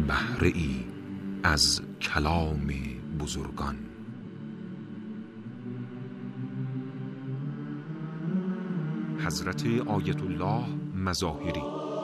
بهره ای از کلام بزرگان. حضرت آیت الله مظاهری.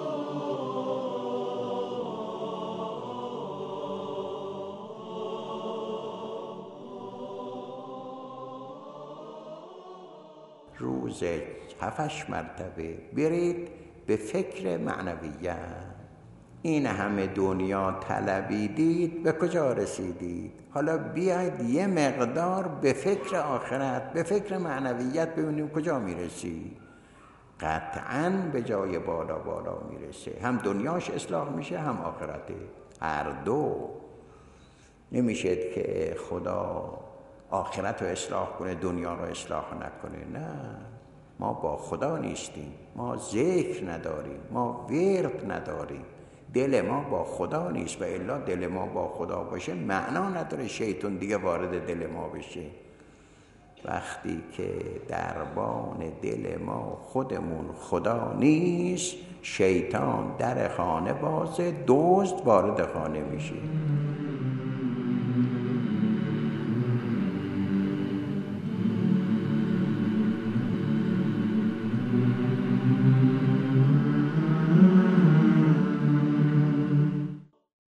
روز 7 مرتبه برید به فکر معنویت. این همه دنیا طلبیدید، به کجا رسیدید؟ حالا بیاید یه مقدار به فکر آخرت، به فکر معنویت، ببینیم کجا میرسی. قطعاً به جای بالا بالا میرسه، هم دنیاش اصلاح میشه هم آخرته، هر دو. نمیشه که خدا آخرت رو اصلاح کنه دنیا رو اصلاح نکنه. نه، ما با خدا نیستیم، ما ذکر نداریم، ما ورد نداریم، دل ما با خدا نیست. و الا دل ما با خدا باشه معنا نداره شیطان دیگه وارد دل ما بشه. وقتی که دربان دل ما خودمون خدا نیست، شیطان در خانه بازه، دزد وارد خانه میشه.